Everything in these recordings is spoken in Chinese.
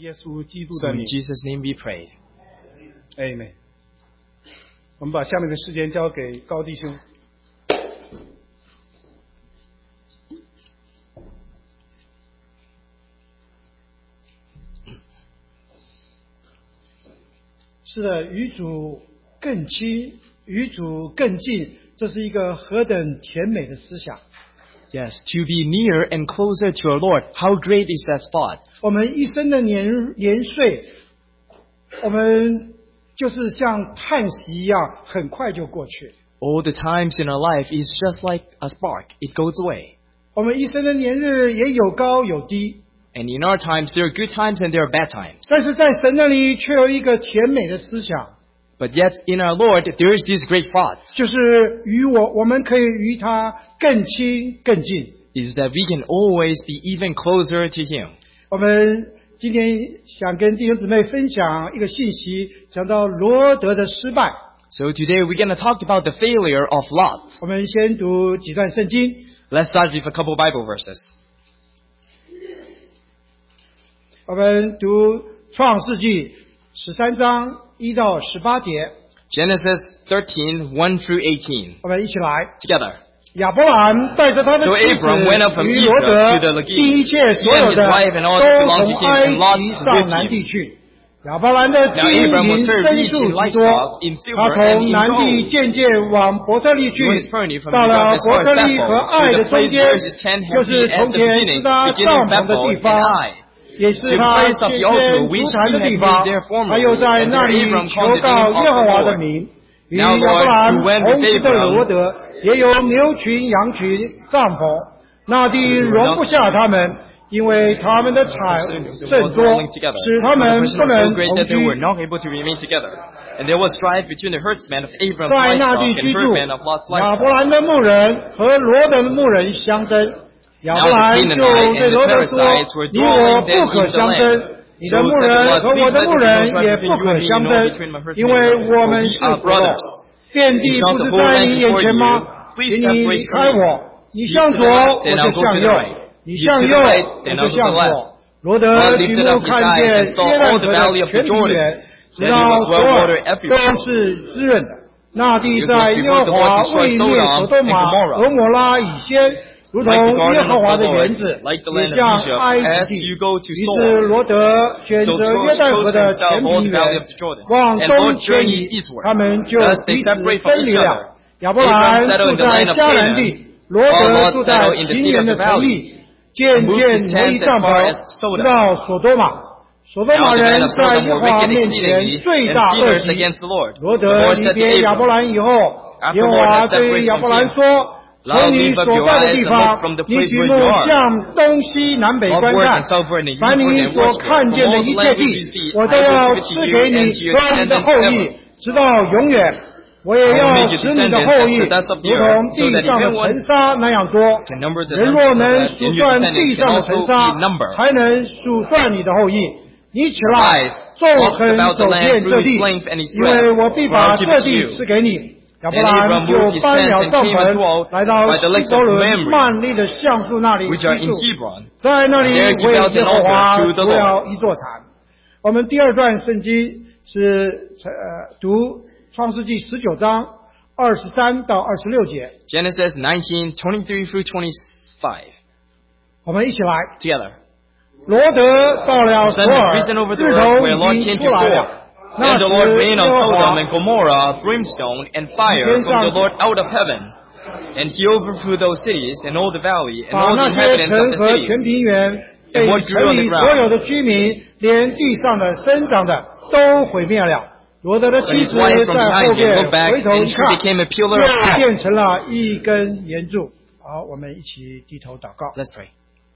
耶稣基督 So 的 in 名 Jesus' name we prayed. ，Amen。我们把下面的时间交给高弟兄。是的，与主更亲，与主更近，这是一个何等甜美的思想。 Yes, to be near and closer to our Lord. How great is that thought? 我们一生的年岁，我们就是像叹息一样，很快就过去。 All the times in our life is just like a spark. It goes away. 我们一生的年日也有高有低， And in our times, there are good times and there are bad times. 但是在神那里却有一个甜美的思想， But yet, in our Lord, there is this great thought. 就是我们可以与他更亲更近。 Is that we can always be even closer to Him. 我们今天想跟弟兄姊妹分享一个信息，讲到罗德的失败。 So today we're going to talk about the failure of Lot. 我们先读几段圣经。 Let's start with a couple Bible verses. 我们读创世纪13章1到18节， Genesis 13, 1 through 18. 我们一起来。 Together. 亚伯兰带着他的 So 妻 Abram went up 子 from 与罗 Egypt 德 to the Lagoon. 并一切所 He 有 and his 的 wife and all 都 that belonged to 从 him, 埃 and Lot 及 with 上南 him. 地去。亚伯兰的金 Now Abram 银 was served 牲 rich 畜 in 极多， livestock, in 他 silver, and 从 in 南地 gold. 渐渐往伯特利去 He was journeyed，from 到了 Egypt as 伯 far as 特利 Bethel, 和爱 to 的 the 中 place 间 where his tent， 就 had 是 been at 从 the 前 beginning, 支搭 beginning 帐 of 篷的 Bethel 地 and 方， Ai. 也是 The 他 place of 先 the altar 先 which 出产 he 的 had 地 made 方 there， formerly, 他又在 and 那 there 里 Abram 求 called the 告 name 耶 of 和 the 华的 Lord. 名。与 Now 亚伯 Lord, 兰 who went 同 with 时的 Abram 罗德，也有牛群、羊群、帐篷，那地容不下他们，因为他们的产甚多，使他们 The 不 person was 能 so great 同 that they were 居。 not able to remain together. And there was strife between the herdsmen of Abram's 在那 livestock 地 and 居住， herdmen of Lot's 亚伯 livestock. 兰的牧人和罗德的牧人相争。亚伯 Now the 兰就 Canaanite 对 and the 罗德说 Perizzites were：“ 你我 dwelling 不可 then in the 相 land. 争，你的 So 牧 said the 人 Lord, 和 please 我的 let 牧 the 人 people 也 between 不 you 可 and me 相 nor 争， between my herdsmen 因为 and me, 我 for 们 we 是 are 骨肉。 brothers. 遍地 Is 不 not 是 the whole 在 land 你眼 before 前 you? 吗？ Please 请你 separate 离 from 开 me. 我，你 You 向 to 左 the left, 我 then 就 I'll go 向 to 右 the right. 你 You 向 to 右 the right, 我 then 就 I'll go to 向 the left. 左。罗德 God 举 lifted 目 up his 看 eyes 见 and saw 约旦 all 河 the 的 valley of the 全平 Jordan, 原，直 that 到 it was 索 well 尔 watered everywhere. 都是滋润的。那地 It 在 was 耶 before 和 the Lord 华 destroyed 未灭 Sodom 所多 and 玛、 Gomorrah. 俄摩拉以先，如同 Like the 耶 garden 和 of 华 the 的园 Lord, 子， like the 也 land of 像 Egypt, 埃 as 及地。 you go to 于是 Sodom. 罗德选 So 择 chose 约旦河的 himself 全 all 平 the valley 原 of the Jordan, 往 and 东 Lord 迁 journeyed 移， eastward. 他们就 Thus they 彼此 separate from 分离 each 了 other. 亚伯 Abram 兰 settled 住 in the 在 land of 迦南 Canaan, 地，罗 while 德 Lot 住在 settled in the 平 city 原 of 的 the 城 valley, 邑，渐 and moved 渐 his 挪移 tents 帐 as far 篷， as Sodom. 直到所多玛。所多 Now 玛 the men 人 of 在 Sodom 耶 were 和华 wicked 面 exceedingly, 前罪 and 大恶 sinners 极。 against the Lord. 罗 The 德 Lord 离 said to 别亚伯 Abram, 兰以后， after 耶和 Lord 华 had 对 separated 亚 from 伯兰 him, 说：“ Now 从你 lift up 所 your 在的 eyes 地 and 方 look from the， 你 place 举 where 目 you are, 向东西南北观 upward 看 and，southward and 凡 eastward 你 and 所 westward. 看 From 见的 all 一 the 切 land which 地 you see, 我 I 都 will 要 give it to 赐 you 给你 and to your 和你的 descendants 后 forever. 裔，直到永远。我也 I will 要 make your 使你的 descendants 后 as 裔 the dust of 如 the earth, 同 so 地 that 上的 even one 尘沙那样多。 can number the 人 numbers 若 of 能 that, 数 then your 算 descendants 地 can 上的 also 尘 be 沙， numbered. 才能数算你的后裔。你起来 Arise, 纵 walk 横 about 走 the 遍 land 这 through 地 its length and its 因为 breadth, 我必 for 把 I'll give 这 it to 地 you. 赐给你。亚伯 Then 兰 Abram 就 moved his 搬 tents 了 and 帐 came and 篷， dwelt 来到 by the 希 lakes 伯 of 伦 Mamre, 曼利的橡树那里 which 居 are in 住， Hebron. 在那里 There he 为 built 耶 an 和华 altar to the 筑了一座坛。我们第二段圣经是读创世纪19章23到26节， Genesis 19:23 through 25. 我们一起来。 Together. 罗德到了 The 索 sun has 尔， risen over the 日 earth 头 where 已 Lot 经 came 出 to 来 Sodom. 了。那 Then 时 the Lord rained 耶 on 和 Sodom 华 and Gomorrah brimstone and fire from the Lord out of heaven. And he overthrew those cities and all the valley and 把 all 那 the 些 inhabitants 城 of the 和全 cities. 平原，被 And what grew 城 on the 里 ground. 所有的居民，连地上的生长的都毁灭了。罗德的 But 妻 his 子 wife from 在后 behind him 边 looked back 回头 and 一 she 看， became a pillar of 又 cloud. 变成了一根岩柱。好，我们一起低头祷告。 Let's pray.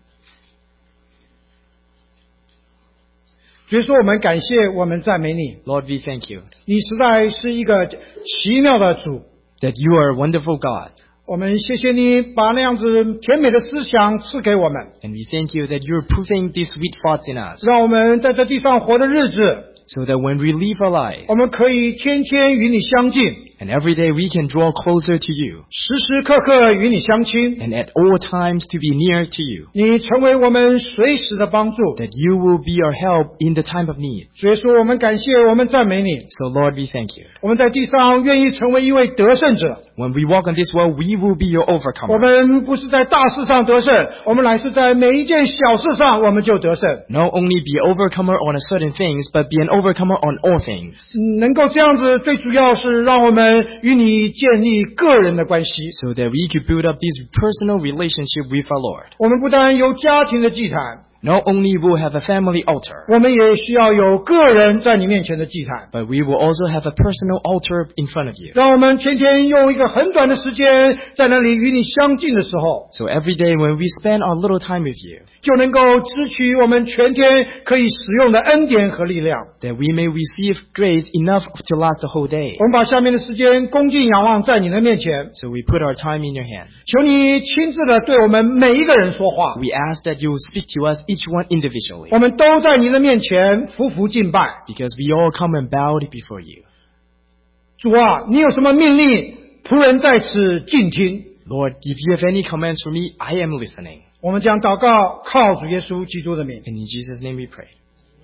所以说，我们感谢，我们赞美你， Lord, we thank you 你实在是一个奇妙的主。 that you are a wonderful God. 我们谢谢你把那样子甜美的思想赐给我们， And we thank you that you're putting these sweet thoughts in us. 让我们在这地上活的日子， So that when we live our life, 我们可以天天与你相近， And every day we can draw closer to you. 时时刻刻与你相亲， And at all times to be near to you. 你成为我们随时的帮助。 That you will be our help in the time of need. 主耶稣，我们感谢，我们赞美你。 So Lord, we thank you. 我们在地上愿意成为一位得胜者。 When we walk in this world, we will be your 我 overcomer. 们不是在大事上得胜，我们乃是在每一件小事上我们就得胜。 Not only be an overcomer on a certain things, but be an overcomer on all things. 能够这样子，最主要是让我们与你建立个人的关系。 So that we could build up this personal relationship with our Lord. 我们不但有家庭的祭坛， Not only will have a family altar, 我们也需要有个人在你面前的祭坛。 but we will also have a personal altar in front of you. 让我们天天用一个很短的时间在那里与你相近的时候， So every day when we spend our little time with you, 就能够支取我们全天可以使用的恩典和力量。 that we may receive grace enough to last the whole day. 我们把下面的时间恭敬仰望在你的面前， So we put our time in your hand. 求你亲自的对我们每一个人说话。 We ask that you will speak to us, each one individually, 我们都在你的面前匍匐敬拜。 because we all come and bow before you. 主啊，你有什么命令，仆人在此静听。 Lord, if you have any comments for me, I am listening. 我们将祷告靠主耶稣基督的名。 And in Jesus' name we pray.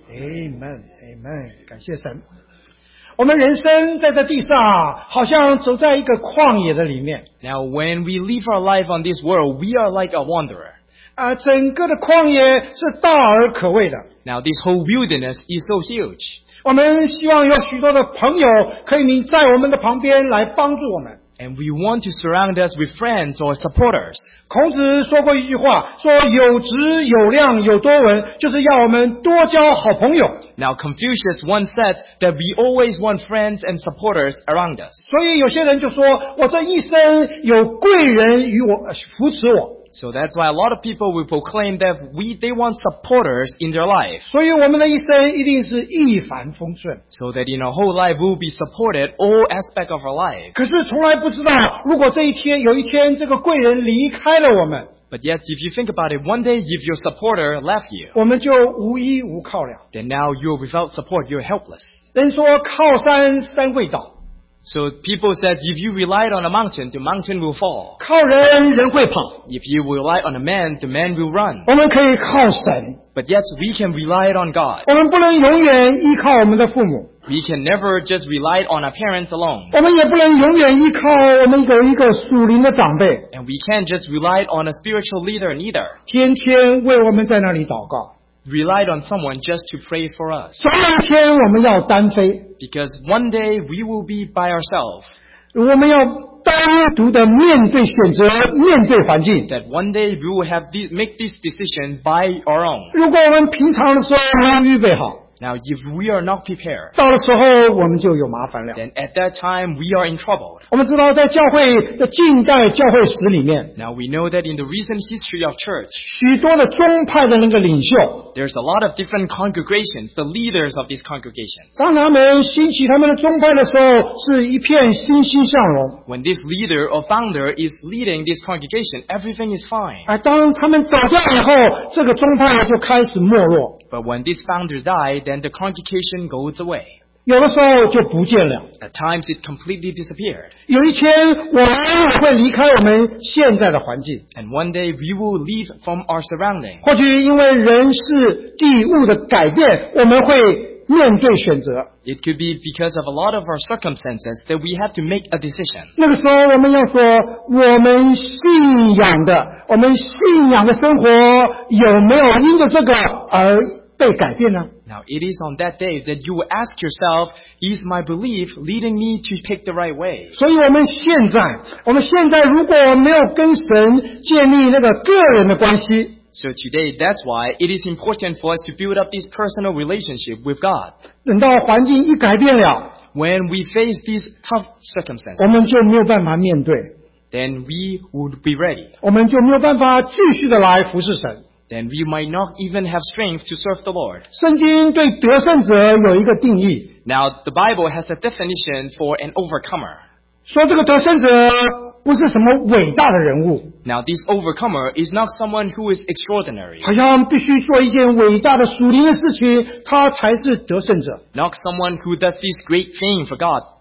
Amen, Amen， 感谢神。我们人生在这地上，好像走在一个旷野的里面。 Now, when we live our life on this world, we are like a wanderer. 整个的旷野是大而可畏的。 Now, this whole wilderness is so huge. 我们希望有许多的朋友可以你在我们的旁边来帮助我们。 And we want to surround us with friends or supporters. 孔子说过一句话，说有质有量有多闻，就是要我们多交好朋友。 Now, Confucius once said that we always want friends and supporters around us. 所以有些人就说，我这一生有贵人与我扶持我。 So that's why a lot of people will proclaim that they want supporters in their life. 所以我们的一生一定是一帆风顺。 So that in our whole life we'll be supported all aspects of our life. 可是从来不知道，如果有一天这个贵人离开了我们， But yet, if you think about it, one day if your supporter left you, 我们就无依无靠了。 then now you're without support, you're helpless. 人说靠山山会倒， So people said if you relied on a mountain, the mountain will fall. 靠人人会跑。 If you rely on a man, the man will run. 我们可以靠神， But yet we can rely on God. 我们不能永远依靠我们的父母， We can never just rely on our parents alone. 我们也不能永远依靠我们有一个属灵的长辈， And we can't just rely on a spiritual leader neither. 天天为我们在那里祷告。 Relied on someone just to pray for us. 总有一天我们要单飞， Because one day we will be by ourselves. 我们要单独的面对选择，面对环境。 That one day we will make this decision by our own. 如果我们平常的时候没有预备好， Now, if we are not prepared, 到了时候我们就有麻烦了。 then at that time we are in trouble. 我们知道在教会的近代教会史里面， Now, we know that in the recent history of church, 许多的宗派的那个领袖， there's a lot of different congregations, the leaders of these congregations. 当他们兴起他们的宗派的时候，是一片欣欣向荣。 When this leader or founder is leading this congregation, everything is fine. 当他们走掉以后，这个宗派就开始没落， But when this founder died, then the congregation goes away. 有的时候就不见了。 At times it completely disappeared. 有一天，我们也会离开我们现在的环境， And one day we will leave from our surrounding. 或许因为人事地物的改变，我们会面对选择。 It could be because of a lot of our circumstances that we have to make a decision. 那个时候，我们要说，我们信仰的生活有没有因着这个而被改变呢？ Now, it is on that day that you will ask yourself, is my belief leading me to pick the right way? 所以我们现在如果没有跟神建立那个个人的关系， So today, that's why it is important for us to build up this personal relationship with God. 等到环境一改变了， When we face these tough 我 circumstances, 们就没有办法面对， then we would be ready. 我们就没有办法继续的来服侍神。 Then we might not even have strength to serve the Lord. 圣经对得胜者有一个定义， Now, the Bible has a definition for an overcomer. 说这个得胜者不是什么伟大的人物， Now, this overcomer is not someone who is extraordinary. 好像必须做一件伟大的属灵的事情，他才是得胜者。 Not someone who does this great thing for God.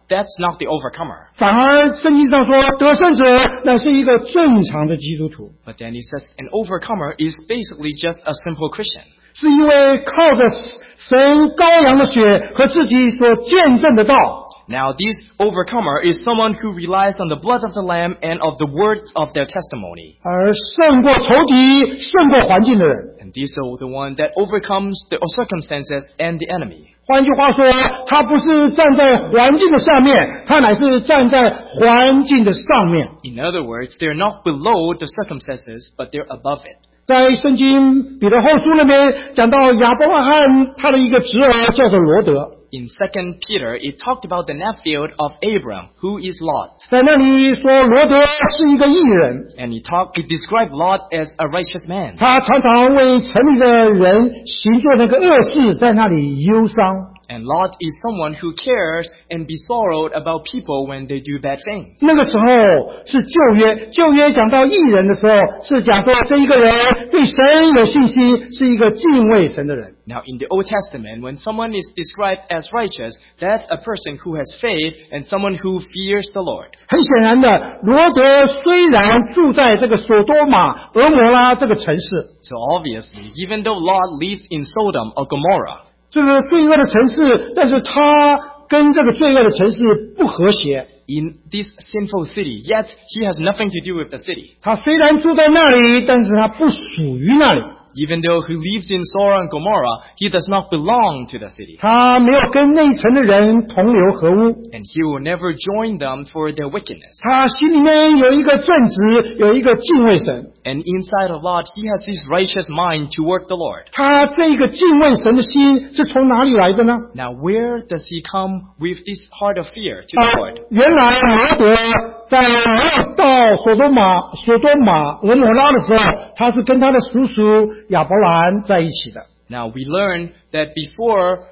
that's not the overcomer. 反而圣经上说，得胜者乃是一个正常的基督徒， But then he says an overcomer is basically just a simple Christian. 是因为靠着神羔羊的血和自己所见证的道， Now, this overcomer is someone who relies on the blood of the Lamb and of the words of their testimony. 而胜过仇敌、胜过环境的人。 And these are the one that overcomes the circumstances and the enemy. 换句话说，他不是站在环境的下面，他乃是站在环境的上面。 In other words, they're not below the circumstances, but they're above it. 在圣经彼得后书那边讲到亚伯拉罕他的一个侄儿叫做罗德， In 2 Peter, it talked about the nephew of Abram, who is Lot. 在那里说罗德是一个义人， And it described Lot as a righteous man. 他常常为城里的人行做那个恶事，在那里忧伤。 And Lot is someone who cares and be sorrowed about people when they do bad things. 那个时候是旧约，旧约讲到义人的时候，是讲说这一个人对神有信心，是一个敬畏神的人。 Now, in the Old Testament, when someone is described as righteous, that's a person who has faith and someone who fears the Lord. 很显然的，罗德虽然住在这个索多玛、俄摩拉这个城市， So obviously, even though Lot lives in Sodom or Gomorrah, 这个罪恶的城市，但是他跟这个罪恶的城市不和谐。 in this sinful city, yet he has nothing to do with the city. 他虽然住在那里，但是他不属于那里。 Even though he lives in Sodom and Gomorrah, he does not belong to the city. 他没有跟那一城的人同流合污。 And he will never join them for their wickedness. 他心里面有一个正直，有一个敬畏神。 And inside of Lot, he has this righteous mind to work the Lord. 他这个敬畏神的心是从哪里来的呢？ Now, where does he come with this heart of fear to the Lord? 原来罗德在没有到索多玛、俄摩拉的时候，他是跟他的叔叔亚伯兰在一起的。 Now, we learn that before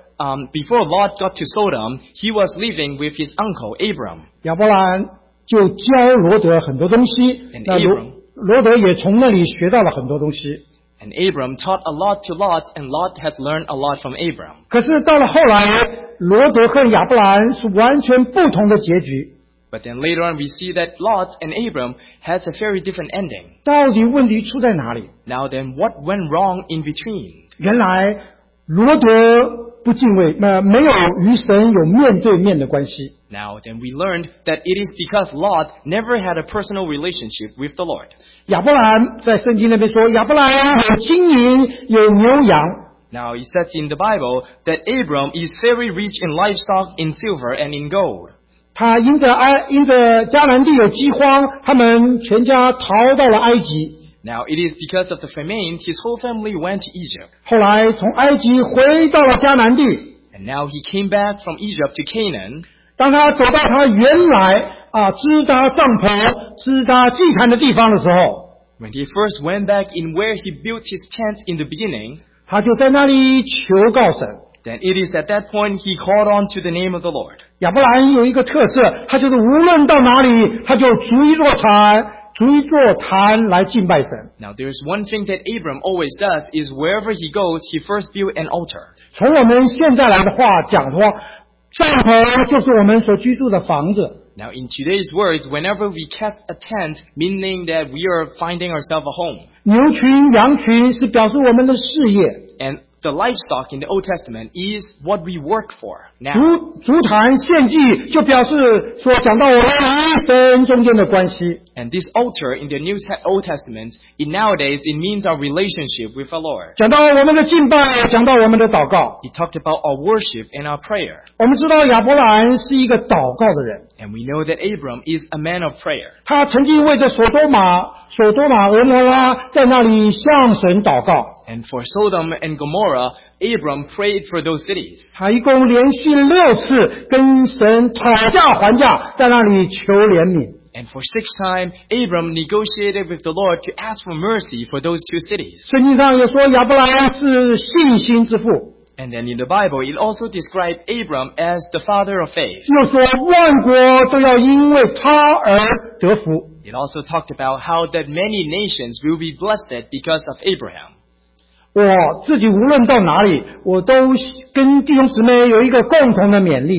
Lot got to Sodom, he was living with his uncle Abram. 亚伯兰就教罗德很多东西， And 那 Abram 罗德也从那里学到了很多东西。 And Abram taught a lot to Lot, and Lot has learned a lot from Abram. 可是到了后来，罗德和亚伯兰是完全不同的结局。 But then later on, we see that Lot and Abram has a very different ending. 到底问题出在哪里？ Now then, what went wrong in between? 原来罗德不敬畏，没有与神有面对面的关系。 Now then, we learned that it is because Lot never had a personal relationship with the Lord. 亚伯兰在圣经那边说，亚伯兰有金银，有牛羊。 Now it says in the Bible that Abram is very rich in livestock, in silver, and in gold. 他因着迦南地有饥荒，他们全家逃到了埃及。 Now it is because of the famine, his whole family went to Egypt. 后来从埃及回到了迦南地。 And now he came back from Egypt to Canaan. 当他走到他原来支搭帐篷、支搭祭坛的地方的时候， When he first went back in where he built his tent in the beginning, 他就在那里求告神。 then it is at that point he called on to the name of the Lord. 亚伯兰有一个特色，他就是无论到哪里，他就逐一座坛来敬拜神。 Now there's one thing that Abram always does is wherever he goes, he first built an altar. 从我们现在来的话讲的话，帐篷就是我们所居住的房子。 Now in today's words, whenever we cast a tent, meaning that we are finding ourselves a home. 牛群、羊群是表示我们的事业。 And the livestock in the Old Testament is what we work for now. 足坛献祭就表示说讲到我们与神中间的关系。 And this altar in the Old Testament, nowadays, it means our relationship with the Lord. 讲到我们的敬拜，讲到我们的祷告。 He talked about our worship and our prayer. 我们知道亚伯兰是一个祷告的人， And we know that Abram is a man of prayer. 他曾经为着索多玛、俄摩拉在那里向神祷告。 And for Sodom and Gomorrah, Abram prayed for those cities. 他一共连续6次跟神讨价还价，在那里求怜悯。 And for 6 times, Abram negotiated with the Lord to ask for mercy for those 2 cities. 圣经上也说亚伯兰是信心之父， And then in the Bible, it also described Abram as the father of faith. 又说万国都要因为他而得福。 It also talked about how that many nations will be blessed because of Abraham. 我自己无论到哪里，我都跟弟兄姊妹有一个共同的勉励。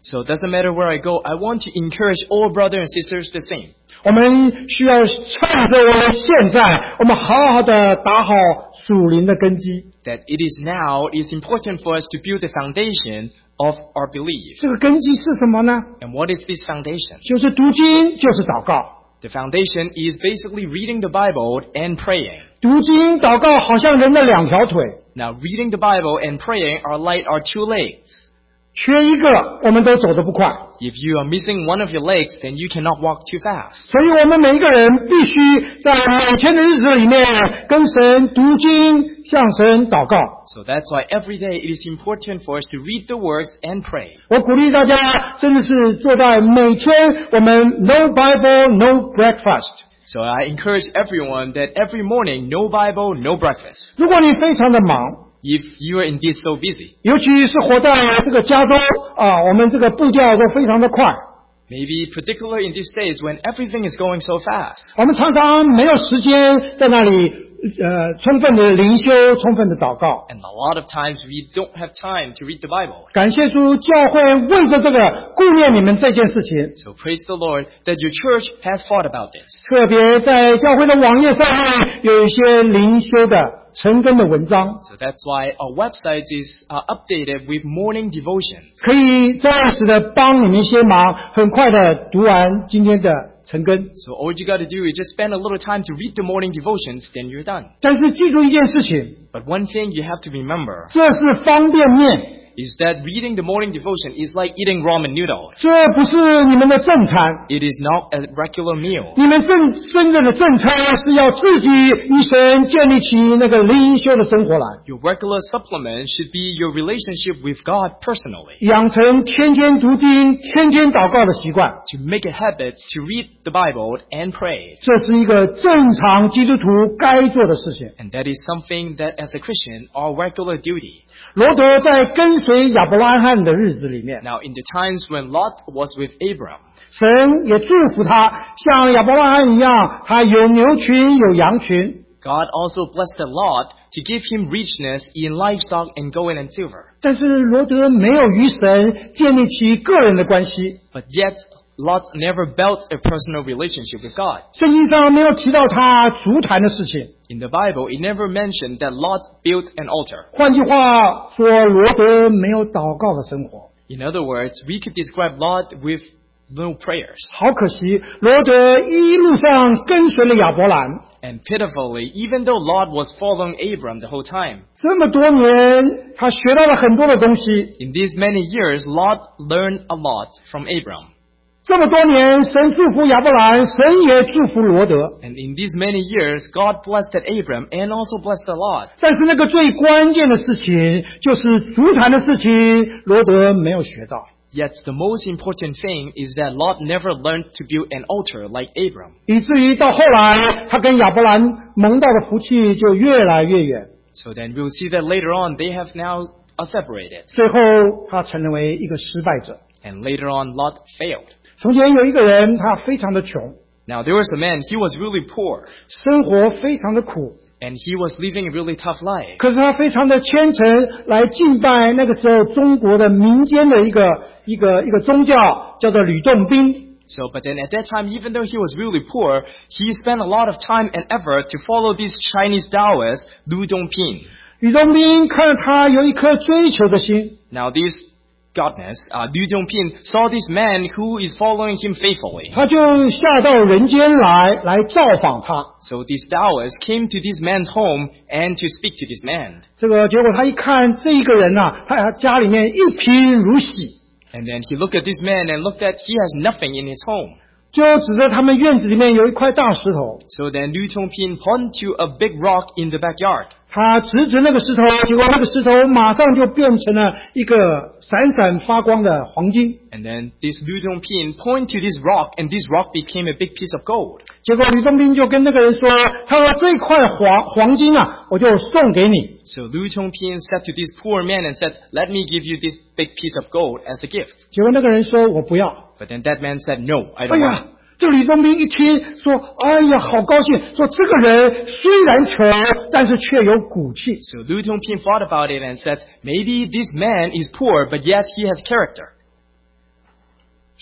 So it doesn't matter where I go, I want to encourage all brothers and sisters the same. 我们需要趁着我们现在，我们好好的打好属灵的根基。 That it is now, it is important for us to build the foundation of our belief. 这个根基是什么呢？ And what is this foundation? 就是读经，就是祷告。 The foundation is basically reading the Bible and praying. 读经、祷告好像人的两条腿， Now, reading the Bible and praying are like our two legs. 缺一个我们都走得不快。 If you are missing one of your legs, then you cannot walk too fast. 所以我们每一个人必须在每天的日子里面跟神读经，向神祷告。 So that's why every day it is important for us to read the words and pray. 我鼓励大家，真的是做到每天我们 No Bible, No Breakfast。 So I encourage everyone that every morning, no Bible, no breakfast. 如果你非常的忙， If you are indeed so busy, 尤其是活在这个加州啊，我们这个步调都非常的快， maybe particularly in these days when everything is going so fast, 我们常常没有时间在那里充分的灵修，充分的祷告。 and a lot of times we don't have time to read the Bible. 感谢主，教会为着这个顾念你们这件事情， So praise the Lord that your church has thought about this. 特别在教会的网页上面有一些灵修的晨更的文章， So that's why our website is updated with morning devotions. 可以暂时的帮你们一些忙，很快的读完今天的晨更。 So all you got to do is just spend a little time to read the morning devotions, then you're done. 但是记住一件事情， But one thing you have to remember 这是方便面， is that reading the morning devotion is like eating ramen noodles. 这不是你们的正餐。 It is not a regular meal. 你们真正的正餐是要自己与神建立起那个灵修的生活来， Your regular supplement should be your relationship with God personally. 养成天天读经、天天祷告的习惯。 To make a habit to read the Bible and pray. 这是一个正常基督徒该做的事情。 And that is something that as a Christian, our regular duty. 罗德在跟随亚伯拉罕的日子里面， Now, in the times when Lot was with Abram, 神也祝福他，像亚伯拉罕一样，他有牛群，有羊群。 God also blessed Lot to give him richness in livestock and gold and silver. 但是罗德没有与神建立起个人的关系， But yet, Lot never built a personal relationship with God. 圣经上没有提到他足坛的事情。 In the Bible, it never mentioned that Lot built an altar. 换句话说，罗德没有祷告的生活。 In other words, we could describe Lot with no prayers. 好可惜，罗德一路上跟随了亚伯兰， And pitifully, even though Lot was following Abram the whole time, 这么多年，他学到了很多的东西。 in these many years, Lot learned a lot from Abram. 这么多年，神祝福亚伯兰，神也祝福罗德。 And in these many years, God blessed Abram and also blessed Lot. 但是那个最关键的事情，就是足坛的事情，罗德没有学到。 Yet the most important thing is that Lot never learned to build an altar like Abram. 以至于到后来，他跟亚伯兰蒙到的福气就越来越远， So then we'll see that later on they have now separated. 最后他成为一个失败者。 And later on, Lot failed. 从前有一个人，他非常的穷， Now there was a man, he was really poor. 生活非常的苦， And he was living a really tough life. 可是他非常的虔诚，来敬拜那个时候中国的民间的一个宗教，叫做吕洞宾。 So, but then at that time, even though he was really poor, he spent a lot of time and effort to follow this Chinese Taoist, Lu Dongping. 吕洞宾看了他有一颗追求的心， Now this godness, Lu Dongping, saw this man who is following him faithfully. 他就下到人间来造访他。 So this Taoist came to this man's home and to speak to this man. 这个结果他一看这一个人啊，他家里面一贫如洗， And then he looked at this man and looked at he has nothing in his home. 就指着他们院子里面有一块大石头， So then Lu Dongping pointed to a big rock in the backyard. 他直指那个石头，结果那个石头马上就变成了一个闪闪发光的黄金。 And then this Lu Dongping pointed to this rock and this rock became a big piece of gold. 结果吕洞宾就跟那个人说：“他说这块黄金啊，我就送给你。 So Lu Dongping said to this poor man and said, let me give you this big piece of gold as a gift. ” 结果那个人说：“我不要。 But then that man said, no, I ” 哎 don't 呀 want.， 这吕洞宾一听说：“哎呀，好高兴！说这个人虽然穷，但是却有骨气。 So Lu Dongping thought about it and said, maybe this man is poor, but yet he has character. ”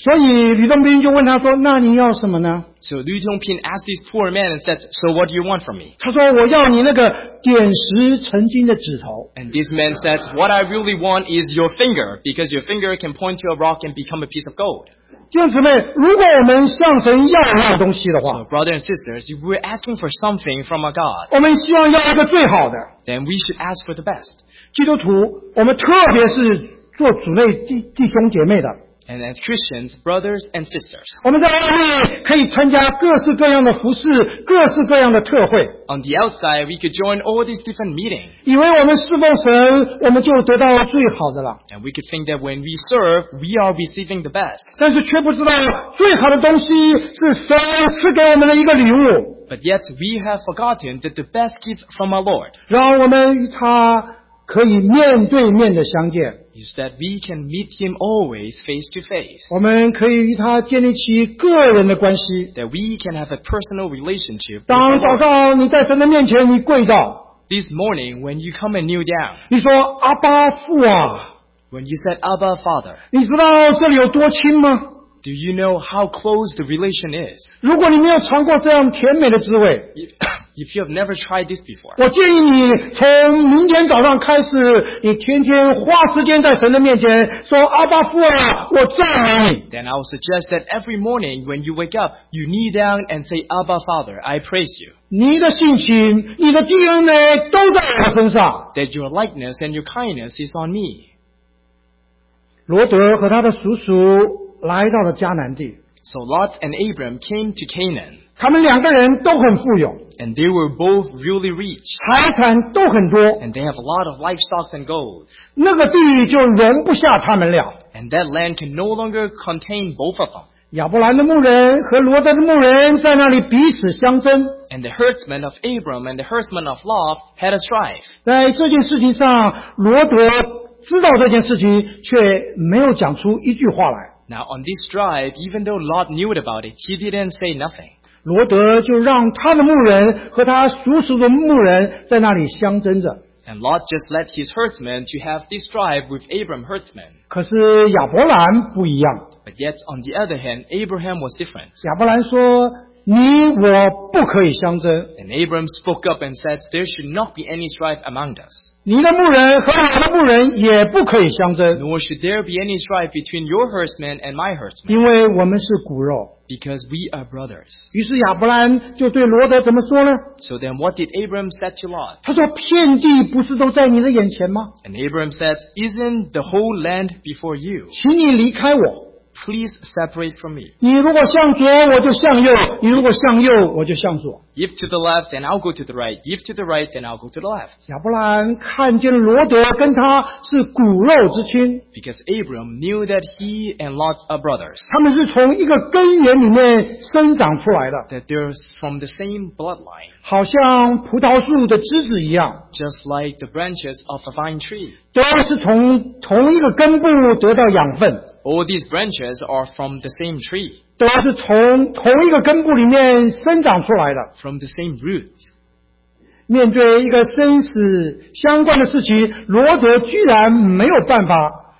所以吕洞宾就问他说：“那你要什么呢 So Liu Tongpin asked this poor man and said, "So what do you want from me?"？” 他说：“我要你那个点石成金的指头。” And this man said, "What I really want is your finger, because your finger can point to a rock and become a piece of gold." 弟兄姊妹，如果我们向神要那样东西的 So 话， brothers and sisters, if we're asking for something from our God, 我们希望要一个最好的。 then we should ask for the best. 基督徒，我们特别是做主内弟兄姐妹的， And as Christians, brothers and sisters, 我们在外面可以参加各式各样的服饰，各式各样的特会， on the outside, we could join all these different meetings. 以为我们侍奉神，我们就得到最好的了。 And we could think that when we serve, we are receiving the best. 但是却不知道最好的东西是神赐给我们的一个礼物， But yet we have forgotten that the best gift from our Lord 让我们与他可以面对面的相见， is that we can meet Him always face to face. 我们可以与他建立起个人的关系。 That we can have a personal relationship with 当 the 早 Lord. 上你在神的面前，你跪倒， This morning, when you come and kneel down, 你说阿爸父啊， when you said, Abba, Father, 你知道这里有多亲吗？ do you know how close the relation is? 如果你没有尝过这样甜美的滋味， If you have never tried this before, 我建议你从明天早上开始，你天天花时间在神的面前说阿爸父啊，我赞美你。 then I will suggest that every morning when you wake up, you kneel down and say, Abba, Father, I praise you. 你的性情、你的 DNA 都在我身上。 That your likeness and your kindness is on me. 罗德和他的叔叔来到了迦南地， So Lot and Abram came to Canaan, 他们两个人都很富有， and they were both really rich, 财产都很多， and they have a lot of livestock and gold. 那个地就容不下他们俩。 And that land can no longer contain both of them. 亚伯兰的牧人和罗德的牧人在那里彼此相争， And the herdsmen of Abram and the herdsmen of Lot had a strife. 在这件事情上，罗德知道这件事情，却没有讲出一句话来。 Now on this strife, even though Lot knew about it, he didn't say nothing. 罗德就让他的牧人和他叔叔的牧人在那里相争着。 And Lot just let his herdsmen to have this strife with Abram herdsmen. 可是亚伯兰不一样， But yet, on the other hand, Abraham was different. 亚伯兰说：“你我不可以相争， And Abram spoke up and said, there should not be any strife among us. 你的牧人和我的牧人也不可以相争， Nor should there be any strife between your herdsmen and my herdsmen, 因为我们是骨肉。” because we are brothers. 于是亚伯兰就对罗德怎么说呢？ So then what did Abram say to Lot? 他说：“遍地不是都在你的眼前吗？ And Abram said, isn't the whole land before you? 请你离开我。 Please separate from me. 你如果向左，我就向右；你如果向右，我就向左。” Give to the left, then I'll go to the right. Give to the right, then I'll go to the left. 亚伯兰看见罗德跟他是骨肉之亲， Because Abram knew that he and Lot are brothers, 他们是从一个根源里面生长出来的， that they're from the same bloodline, 好像葡萄树的枝子一样， just like the branches of a vine tree. 都是从同一个根部得到养分， All these branches are from the same tree, 都是从同一个根部里面生长出来的。 from the same roots. 面对一个生死相关的事情，罗德居然没有办法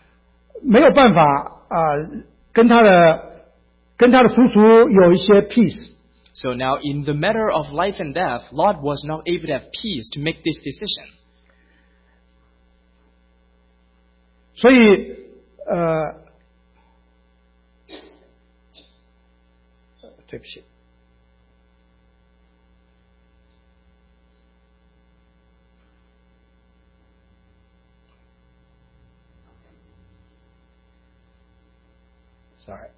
跟他的叔叔有一些 peace。 So now in the matter of life and death, Lot was not able to have peace to make this decision. 所以对不起。Sorry，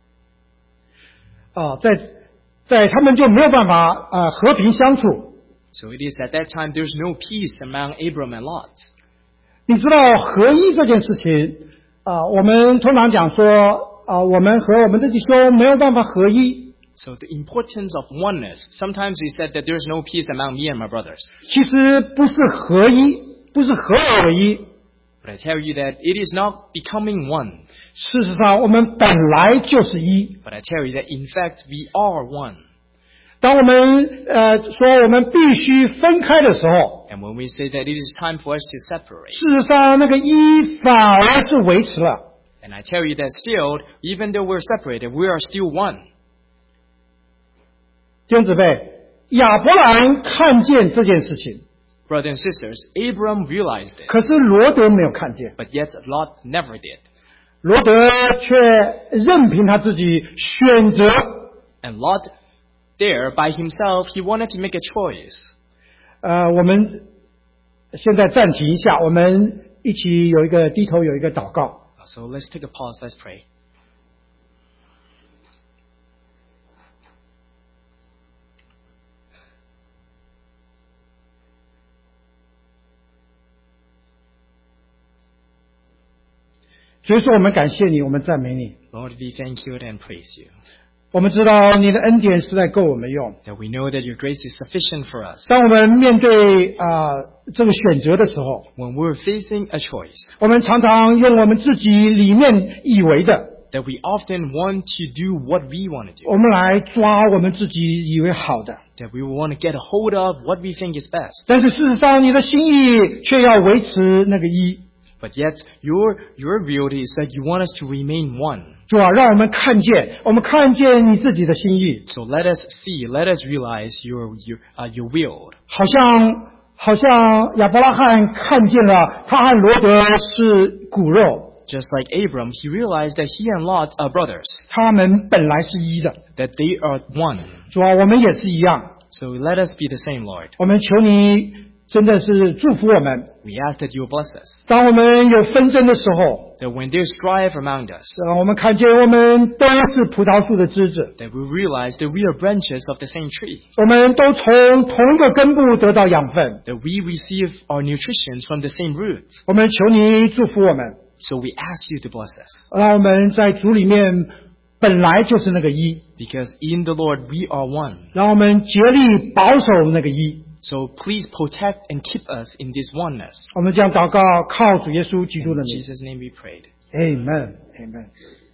在他们就没有办法和平相处。 So it is at that time there's no peace among Abram and Lot. 你知道合一这件事情我们通常讲说我们和我们的弟兄没有办法合一。 So the importance of oneness. Sometimes we said that there's no peace among me and my brothers. 其实不是合一，不是合而为一。 But I tell you that it is not becoming one. 事实上，我们本来就是一。 But I tell you that in fact we are one. 当我们说我们必须分开的时候， And when we say that it is time for us to separate, 事实上那个一反而是维持了。 And I tell you that still, even though we're separated, we are still one. 弟兄姊妹，亚伯兰看见这件事情， Brothers and sisters, Abram realized it, 可是罗德没有看见， but yet Lot never did. 罗德却任凭他自己选择。 And Lot, there by himself, he wanted to make a choice. 我们现在暂停一下，我们一起有一个低头有一个祷告。 So let's take a pause, let's pray. 所以说，我们感谢你，我们赞美你。 Lord, we thank you and praise you. 我们知道你的恩典实在够我们用。 That we know that your grace is sufficient for us. 当我们面对这个选择的时候， When we're facing a choice, 我们常常用我们自己里面以为的， that we often want to do what we want to do. 我们来抓我们自己以为好的。 That we want to get a hold of what we think is best. 但是事实上，你的心意却要维持那个一。 But yet, your reality is that you want us to remain one. 主啊，让我们看见你自己的心意， So let us see, let us realize your will. 好像亚伯拉罕看见了他和罗德是骨肉， Just like Abram, he realized that he and Lot are brothers, 他们本来是一的。 that they are one. 主啊，我们也是一样。 So let us be the same, Lord. 我们求你真的是祝福我们。 We ask that you will bless us. 当我们有纷争的时候， That when there's strife among us, 我们看见我们都是葡萄树的枝子， that we realize that we are branches of the same tree. 我们都从同一个根部得到养分。 That we receive our nutrition from the same roots. 我们求你祝福我们， So we ask you to bless us. 让我们在主里面本来就是那个一， Because in the Lord we are one. 让我们竭力保守那个一。 So please protect and keep us in this oneness. 我们将祷告靠主耶稣基督的 In 名。 Jesus' name we prayed. Amen. Amen.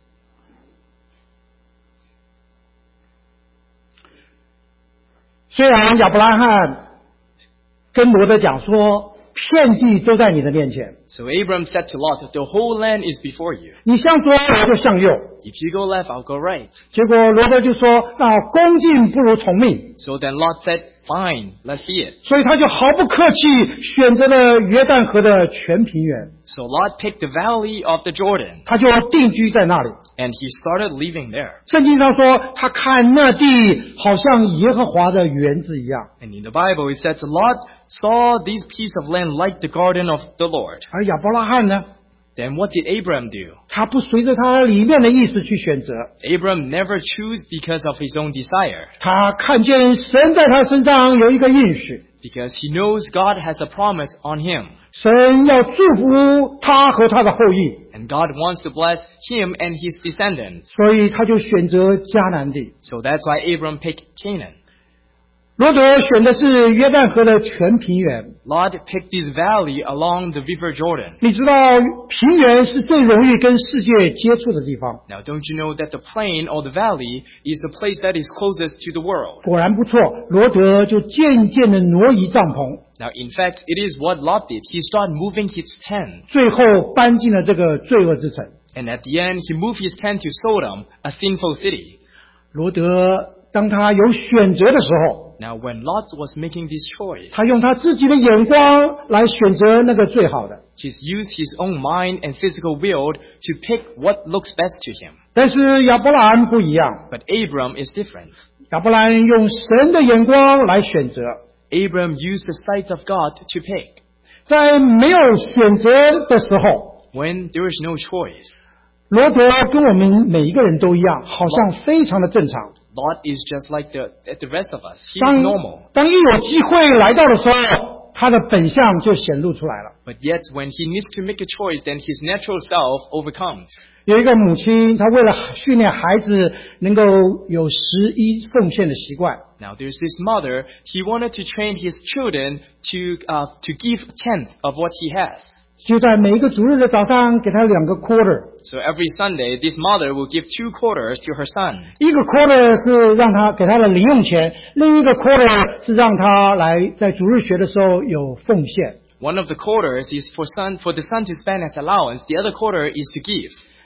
虽然亚伯拉罕跟罗德讲说，遍地都在你的面前， So Abram said to Lot, the whole land is before you. 你向左我就向右。 If you go left, I'll go right. 结果罗德就说：“那恭敬不如从命。” So then Lot said, fine, let's see it. 所以他就毫不客气选择了约旦河的全平原， So Lot picked the valley of the Jordan, 他就定居在那里。 and he started living there. 圣经上说，他看那地好像耶和华的园子一样。 And in the Bible it says Lot saw this piece of land like the garden of the Lord. 而亚伯拉罕呢， Then what did Abram do? 他不随着他里面的意思去选择， Abram never chose because of his own desire, 他看见神在他身上有一个应许， because he knows God has a promise on him. 神要祝福他和他的后裔， And God wants to bless him and his descendants. 所以他就选择迦南地。 So that's why Abram picked Canaan. 罗德选的是约旦河的全平原。 Lot picked this valley along the river Jordan. 你知道平原是最容易跟世界接触的地方。 Now don't you know that the plain or the valley is the place that is closest to the world? 果然不错，罗德就渐渐的挪移帐篷， Now in fact, it is what Lot did. He started moving his tent. 最后搬进了这个罪恶之城。 And at the end, he moved his tent to Sodom, a sinful city. 罗德当他有选择的时候， Now when Lot was making this choice, 他用他自己的眼光来选择那个最好的。 he used his own mind and physical will to pick what looks best to him. 但是亚伯兰不一样， But Abram is different. 亚伯兰用神的眼光来选择， Abram used the sight of God to pick. 在没有选择的时候， When there is no choice, 罗德跟我们每一个人都一样，好像非常的正常。 Lot is just like the rest of us. He is normal. 当一有机会来到的时候，他的本相就显露出来了。 But yet when he needs to make a choice, then his natural self overcomes. 有一个母亲，她为了训练孩子能够有11奉献的习惯， Now there's this mother, he wanted to train his children to give 10th of what he has. 就在每一个主日的早上给他2个 quarter， So every Sunday, this mother will give 2 quarters to her son. 一个 quarter 是让他给他的零用钱，另一个 quarter 是让他来在主日学的时候有奉献。 One of the quarters is for the son to spend as allowance. The other quarter is to give.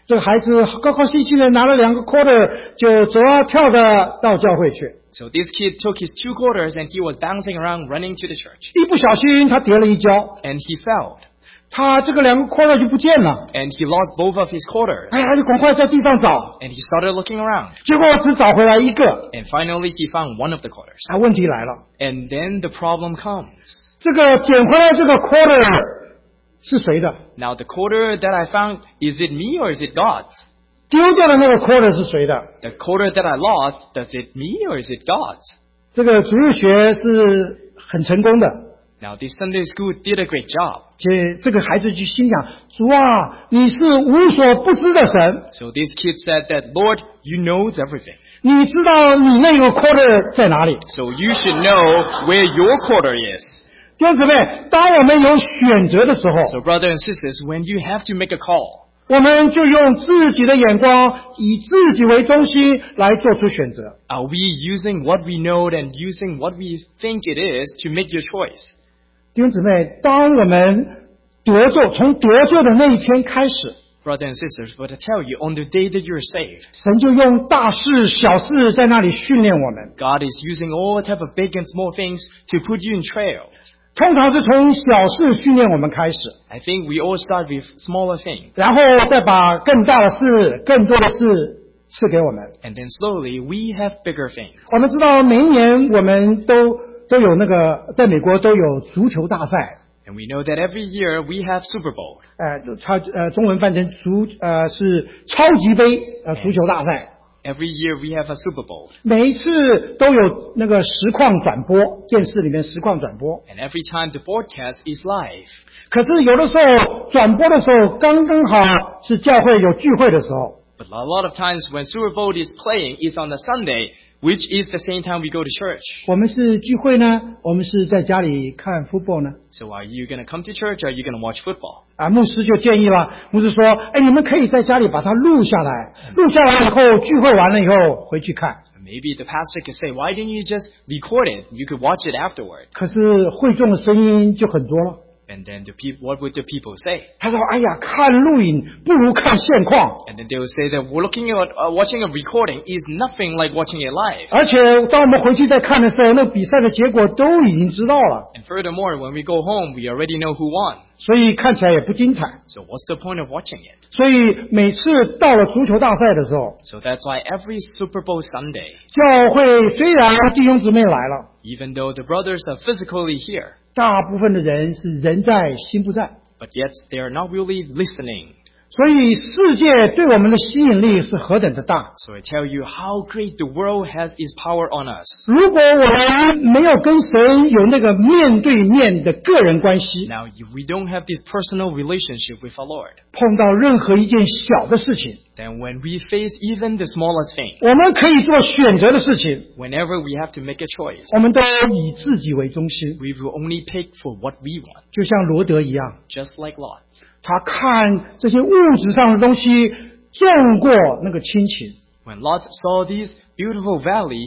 这个孩子高高兴兴的拿了2个 quarter 就走啊跳的到教会去。 So this kid took his 2 quarters and he was bouncing around running to the church. 一不小心他跌了一跤， And he fell. 他这个2个 quarter 就不见了。 And he lost both of his quarters. 哎呀，就赶快在地上找， And he started looking around. 结果只找回来1个。 And finally he found one of the quarters. 问题来了， And then the problem comes. 这个捡回来这个 quarter 是谁的？ Now the quarter that I found, is it me or is it God's? 丢掉的那个 quarter 是谁的？ The quarter that I lost, does it me or is it God's? 这个主日学是很成功的， Now this Sunday school did a great job. 这个孩子就心想：主啊，你是无所不知的神， So this kid said that, Lord, you know everything. 你知道你那个 quarter 在哪里？ So you should know where your quarter is. 弟兄姊妹，当我们有选择的时候， So brothers and sisters, when you have to make a call, 我们就用自己的眼光，以自己为中心来做出选择。 are we using what we know and using what we think it is to make your choice? 弟兄姊妹，当我们从得救的那一天开始， Brothers and sisters, but I tell you, on the day that you're saved, 神就用大事小事在那里训练我们。 God is using all type of big and small things to put you in trails. 通常是从小事训练我们开始， I think we all start with smaller things, 然后再把更大的事、更多的事赐给我们。 and then slowly we have bigger things. 我们知道每一年我们都有那个，在美国都有足球大赛， And we know that every year we have Super Bowl. 中文翻成是超级杯足球大赛。 Every year we have a Super Bowl. 每一次都有那个实况转播，电视里面实况转播。 And every time the broadcast is live. 可是有的时候转播的时候，刚刚好是教会有聚会的时候。 But a lot of times when Super Bowl is playing is on a Sunday, which is the same time we go to church. 我们是聚会呢，我们是在家里看 football 呢。 So are you going to come to church or are you going to watch football? 牧师就建议了，牧师说：“你们可以在家里把它录下来，录下来以后聚会完了以后回去看。 Maybe the pastor could say, why didn't you just record it? You could watch it afterward. 可是会众的声音就很多了。 And then what would the people say? 他说：“哎呀，看录影不如看现况。 And then they would say that watching a recording is nothing like watching it live. 而且当我们回去再看的时候，那比赛的结果都已经知道了， And furthermore, when we go home, we already know who won. 所以看起来也不精彩。 So what's the point of watching it? 所以每次到了足球大赛的时候， So that's why every Super Bowl Sunday, 教会虽然弟兄姊妹来了， even though the brothers are physically here, 大部分的人是人在心不在。 but yet they are not really listening. 所以世界对我们的吸引力是何等的大。 So I tell you how great the world has its power on us. 如果我们没有跟神有那个面对面的个人关系， Now, if we don't have this personal relationship with our Lord, 碰到任何一件小的事情， then when we face even the smallest thing, 我们可以做选择的事情， whenever we have to make a choice, 我们都以自己为中心， we will only pick for what we want, 就像罗德一样， just like Lot. 他看这些物质上的东西重过那个亲情。 When Lot saw this beautiful valley,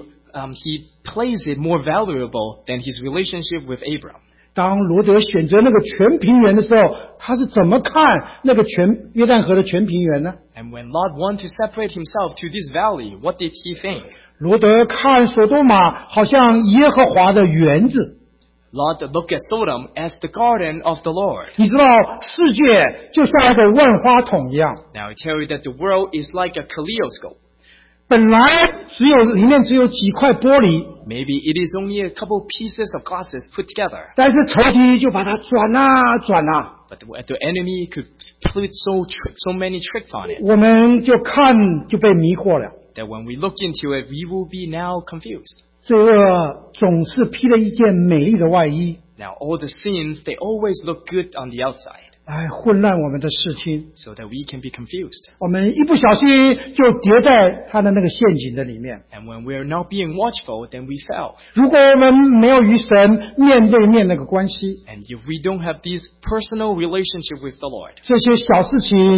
he placed it more valuable than his relationship with Abram. 当罗德选择那个全平原的时候，他是怎么看那个约旦河的全平原呢？ And when Lot wanted to separate himself to this valley, what did he think? 罗德看索多玛好像耶和华的园子。 Lot looked at Sodom as the garden of the Lord. 你知道，世界就像一个万花筒一样， Now I tell you that the world is like a kaleidoscope. 本来里面只有几块玻璃， Maybe it is only a couple pieces of glasses put together. 但是仇敌就把它转啊转啊， But the enemy could put so many tricks on it 我们就看就被迷惑了。 that when we look into it, we will be now confused. 罪恶总是披了一件美丽的外衣， Now all the sins, they always look good on the outside 来混乱我们的视听。 so that we can be confused. 我们一不小心就跌在他的那个陷阱的里面。 And when we are not being watchful, then we fell. 如果我们没有与神面对面那个关系， And if we don't have this personal relationship with the Lord, 这些小事情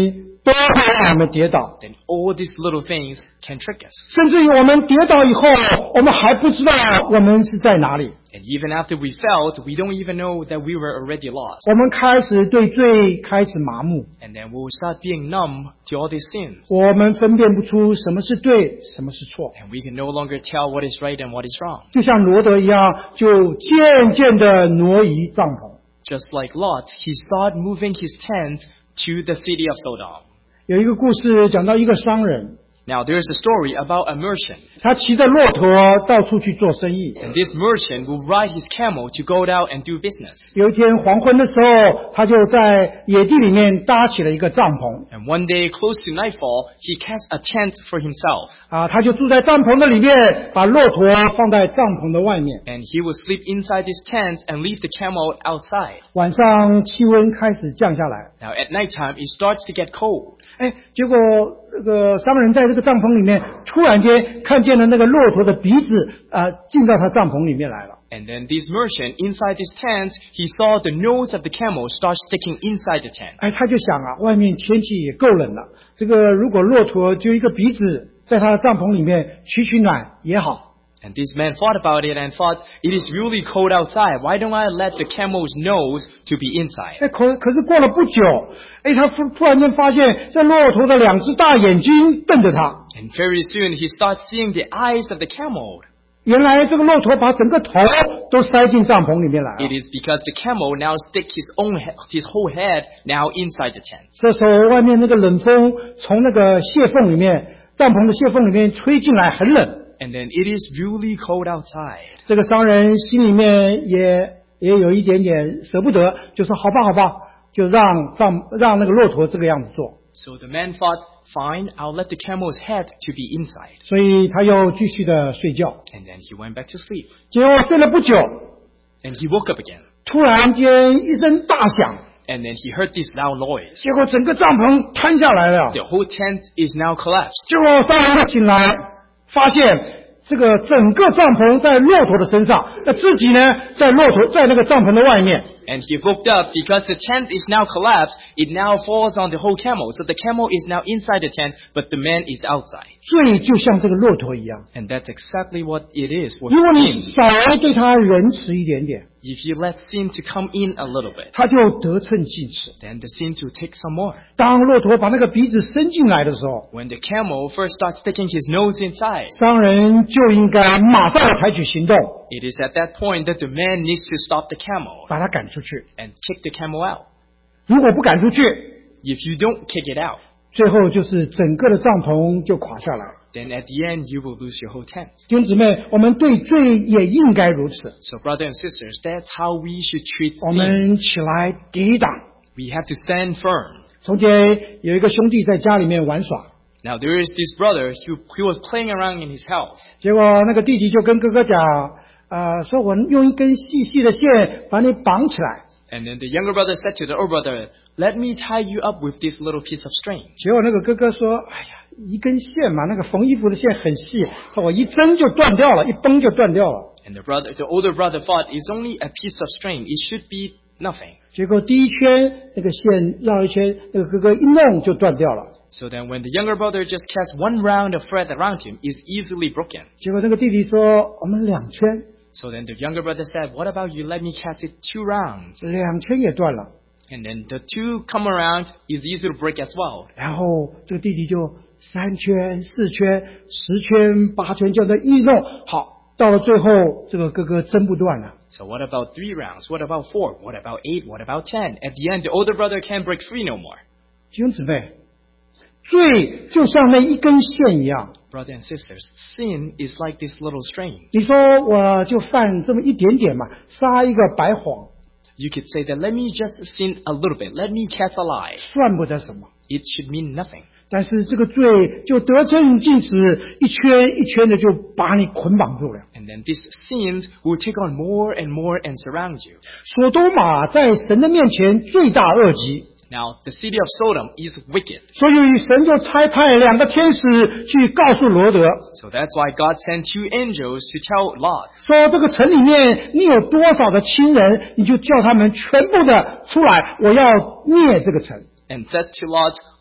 都会让我们跌倒， then all these little things can trick us. 甚至于我们跌倒以后，我们还不知道我们是在哪里。 And even after we felt, we don't even know that we were already lost. 我们开始对罪开始麻木， And then we will start being numb to all these sins. 我们分辨不出什么是对，什么是错。 And we can no longer tell what is right and what is wrong. 就像罗德一样，就渐渐的挪移帐篷。 Just like Lot, he started moving his tent to the city of Sodom. 有一个故事讲到一个商人， Now there's a story about a merchant. 他骑着骆驼到处去做生意。 And this merchant will ride his camel to go out and do business. 有一天黄昏的时候，他就在野地里面搭起了一个帐篷。 And one day, close to nightfall, he cast a tent for himself. 他就住在帐篷的里面，把骆驼放在帐篷的外面。 And he will sleep inside his tent and leave the camel outside. 晚上气温开始降下来， Now at nighttime, it starts to get cold. 结果这个商人在这个帐篷里面，突然间看见了那个骆驼的鼻子进到他帐篷里面来了。 And then this merchant, inside his tent, he saw the nose of the camel start sticking inside the tent. 他就想外面天气也够冷了，这个如果骆驼就一个鼻子在他的帐篷里面取暖也好。 And this man thought about it and thought, it is really cold outside. Why don't I let the camel's nose to be inside? 可是过了不久，他突然间发现这骆驼的两只大眼睛瞪着他。 And very soon he starts seeing the eyes of the camel. 原来这个骆驼把整个头都塞进帐篷里面来了。 It is because the camel now stick his whole head now inside the tent. 这时候外面那个冷风从那个泄缝里面，帐篷的泄缝里面吹进来，很冷。 And then it is really cold outside. 这个商人心里面也有一点点舍不得，就说好吧，就让那个骆驼这个样子做。 So the man thought, fine, I'll let the camel's head to be inside. 所以他又继续的睡觉。 And then he went back to sleep. 结果睡了不久， And he woke up again. 突然间一声大响， And then he heard this loud noise. 结果整个帐篷瘫下来了。 The whole tent is now collapsed. 结果商人醒来，发现这个整个帐篷在骆驼的身上，自己呢在那个帐篷的外面。 And he woke up because the tent is now collapsed. It now falls on the whole camel. So the camel is now inside the tent, but the man is outside. 罪就像这个骆驼一样， And that's exactly what it is for 如果你 sin. 稍微对他仁慈一点点， If you let sin to come in a little bit, 他就得寸进尺。 then the sin will take some more. 当骆驼把那个鼻子伸进来的时候， When the camel first starts sticking his nose inside, 商人就应该马上采取行动， it is at that point that the man needs to stop the camel 把他赶出去。 and kick the camel out. 如果不赶出去， If you don't kick it out, 最后就是整个的帐篷就垮下来。 then at the end you will lose your whole tent. 弟兄姊妹，我们对罪也应该如此。 So brothers and sisters, that's how we should treat 我 sin. 们起来抵挡。 We have to stand firm. 从前有一个兄弟在家里面玩耍， Now there is this brother who was playing around in his house. 结果那个弟弟就跟哥哥讲，说我用一根细细的线把你绑起来。 And then the younger brother said to the older brother, let me tie you up with this little piece of string. 结果那个哥哥说，哎呀，一根线嘛，那个缝衣服的线很细，我一针就断掉了，一绷就断掉了。 And the older brother thought, it's only a piece of string. It should be nothing. 结果第一圈那个线绕一圈，那个哥哥一弄就断掉了。 So then when the younger brother just cast one round of thread around him, it's easily broken. 结果那个弟弟说，我们两圈， So then the younger brother said, what about you let me cast it 2 rounds? 两圈也断了。 And then the 2 come around is easy to break as well. 然后这个弟弟就3圈、4圈、10圈、8圈，这样的一弄，好，到了最后，这个哥哥针不断了。 So what about 3 rounds? What about 4? What about 8? What about 10? At the end, the older brother can't break free no more. 弟兄姊妹，罪就像那一根线一样。 Brothers and sisters, sin is like this little string. 你说我就犯这么一点点嘛，撒一个白谎， You could say that let me just sin a little bit. Let me cast a lie. 算不得什么。 It should mean nothing. 但是这个罪就得寸进尺，一圈一圈的就把你捆绑住了。 And then these sins will take on more and more and surround you. 所多玛在神的面前罪大恶极， Now, the city of Sodom is wicked. 所以神就差派2个天使去告诉罗德， So that's why God sent 2 angels to tell Lot. 说这个城里面你有多少的亲人，你就叫他们全部的出来，我要灭这个城。 And said to Lot,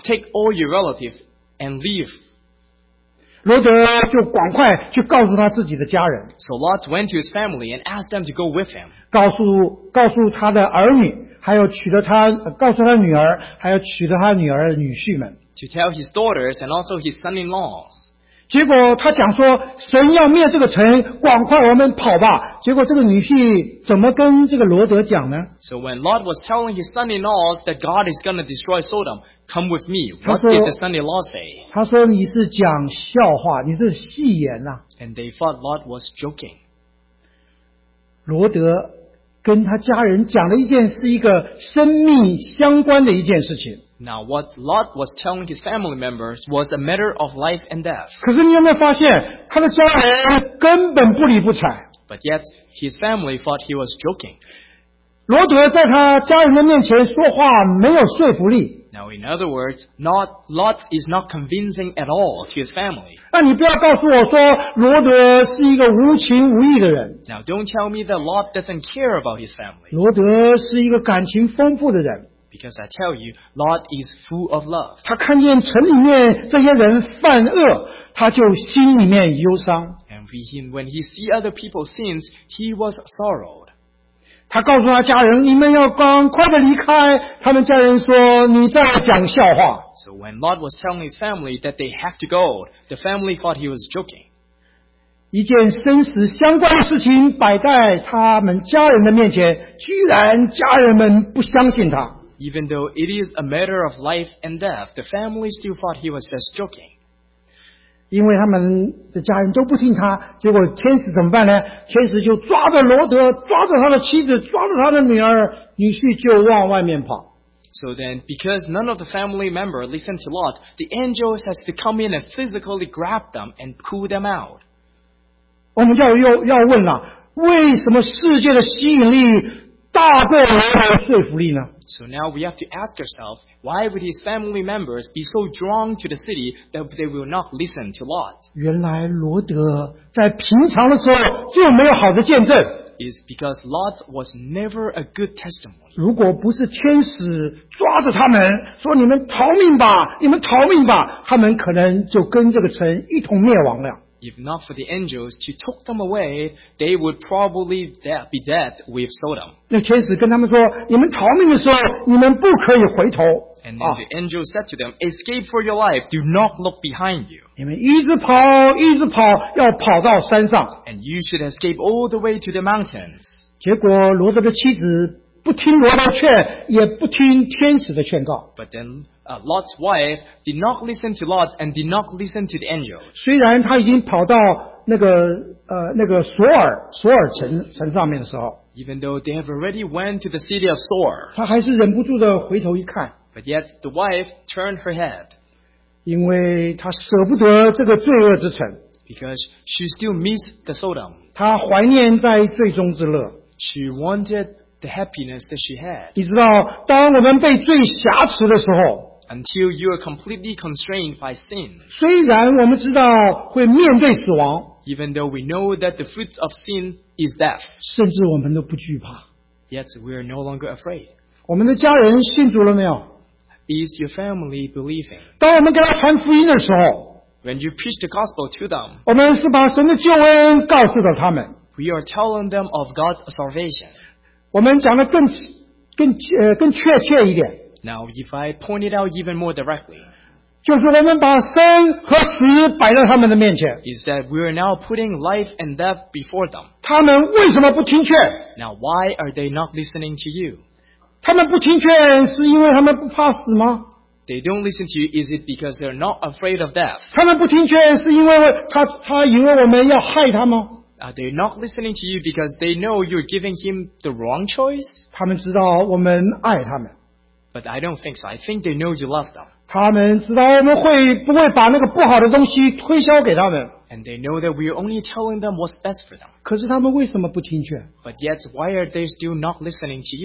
take all your relatives and leave. 罗德就赶快去告诉他自己的家人， So Lot went to his family and asked them to go with him. 告诉他的儿女，还有告诉他的女儿，还有娶了他女儿的女婿们。 To tell his daughters and also his son-in-laws. 结果他讲说，神要灭这个城，赶快我们跑吧。结果这个女婿怎么跟这个罗德讲呢？ So when Lot was telling his son-in-laws that God is going to destroy Sodom, come with me, what 他说- did the son-in-law say? 他说你是讲笑话，你是戏言啊。 And they thought Lot was joking. 罗德跟他家人讲了是一个生命相关的一件事情。 Now what Lot was telling his family members was a matter of life and death. 可是你有没有发现，他的家人根本不理不睬？ But yet his family thought he was joking. 罗德在他家人的面前说话没有说服力。 Now in other words, Lot is not convincing at all to his family. 那你不要告诉我说罗德是一个无情无义的人。 Now don't tell me that Lot doesn't care about his family. 罗德是一个感情丰富的人。 Because I tell you, Lot is full of love. 他看见城里面这些人犯恶，他就心里面忧伤。 And when he see other people's sins, he was sorrowed. 他告诉他家人：“你们要赶快的离开。”他们家人说：“你在讲笑话。” So when Lot was telling his family that they have to go, the family thought he was joking. 一件生死相关的事情摆在他们家人的面前，居然家人们不相信他。 Even though it is a matter of life and death, the family still thought he was just joking. 因为他们的家人都不听他，结果天使怎么办呢？天使就抓着罗德，抓着他的妻子，抓着他的女儿，女婿就往外面跑。 So then, because none of the family member listened to Lot, the angels has to come in and physically grab them and pull them out. 我们要问了，为什么世界的吸引力大过罗德的说服力呢？ So now we have to ask ourselves, why would his family members be so drawn to the city that they will not listen to Lot? 原来罗德在平常的时候就没有好的见证。 Is because Lot was never a good testimony. 如果不是天使抓着他们说：“你们逃命吧，你们逃命吧！”他们可能就跟这个城一同灭亡了。 If not for the angels to took them away, they would probably be dead with Sodom. 那天使跟他们说：“你们逃命的时候，你们不可以回头 And then the angel said to them, escape for your life, do not look behind you. 你们一直跑，一直跑，要跑到山上。” And you should escape all the way to the mountains. 结果罗德的妻子不听罗德劝，也不听天使的劝告。 But then Lot's wife did not listen to Lot and did not listen to the angels. 虽然他已经跑到那个索尔城上面的时候， Even though they have already went to the city of Sor. 他还是忍不住的回头一看， But yet the wife turned her head. 因为他舍不得这个罪恶之城， Because she still missed the Sodom. 他怀念在罪中之乐。 She wanted the happiness that she had. 你知道，当我们被罪挟持的时候， Until you are completely constrained by sin. 虽然我们知道会面对死亡， Even though we know that the fruits of sin is death. 甚至我们都不惧怕。 Yet we are no longer afraid. 我们的家人信主了没有？ Is your family believing? 当我们给他传福音的时候， When you preach the gospel to them, 我们是把神的救恩告诉了他们。 we are telling them of God's salvation. 我们讲的更确切一点， Now, if I point it out even more directly, 就是我们把生和死摆在他们的面前。 is that we are now putting life and death before them. 他们为什么不听劝？ Now, why are they not listening to you? 他们不听劝是因为他们不怕死吗？ They don't listen to you. Is it because they're not afraid of death? 他们不听劝是因为他以为我们要害他吗？ Are they not listening to you because they know you're giving him the wrong choice? 他们知道我们爱他们， But I don't think so. I think they know you love them. 他们知道我们不会把那个不好的东西推销给他们。 And they know that we're only telling them what's best for them. 可是他们为什么不听劝？ But yet, why are they still not listening to you?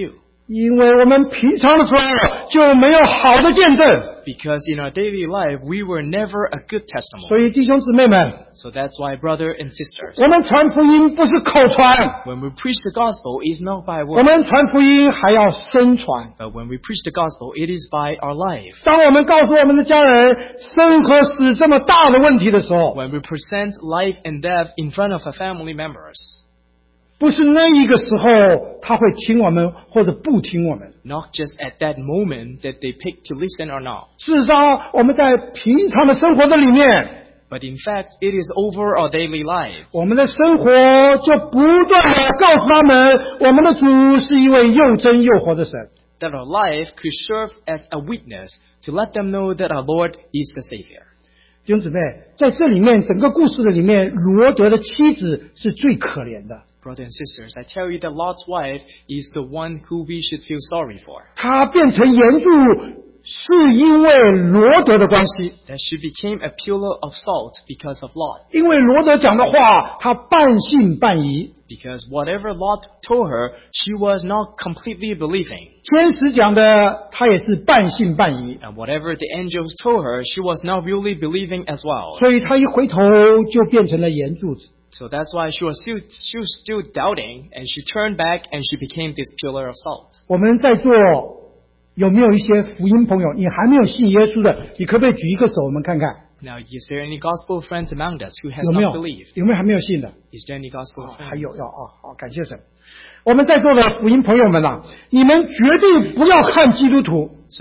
因为我们平常的时候就没有好的见证， Because in our daily life, we were never a good testimony. 所以弟兄姊妹们， So that's why, brother and 我 sisters, 们传福音不是口传， when we preach the gospel, it is not by 我 word. 们传福音还要生传。 But when we preach the gospel, it is by our life. 当我们告诉我们的家人生和死这么大的问题的时候， When we present life and death in front of our family members, 不是那一个时候他会听我们或者不听我们。 not just at that moment that they pick to listen or not, 事实上，我们在平常的生活的里面， but in fact, it is over our daily lives. 我们的生活就不断的告诉他们，我们的主是一位又真又活的神。 That our life could serve as a witness to let them know that our Lord is the Savior. 弟兄姊妹，在这里面整个故事的里面，罗德的妻子是最可怜的。 Brothers and sisters, I tell you that Lot's wife is the one who we should feel sorry for. 她变成盐柱，是因为罗德的关系。 That she became a pillar of salt because of Lot. 因为罗德讲的话，她半信半疑； Because whatever Lot told her, she was not completely believing. 天使讲的，她也是半信半疑。 And whatever the angels told her, she was not really believing as well. 所以她一回头就变成了盐柱子。 So that's why she was still doubting, and she turned back and she became this pillar of salt. 我们在座有没有一些福音朋友？你还没有信耶稣的，你可不可以举一个手，我们看看 Now, is there any gospel friends among us who has 有没 not 有？ believed? 有没有还没有信的？ Is there any gospel 还 friends? 有好，感谢神。我们在座的福音朋友们啊，你们绝对不要看基督徒， So,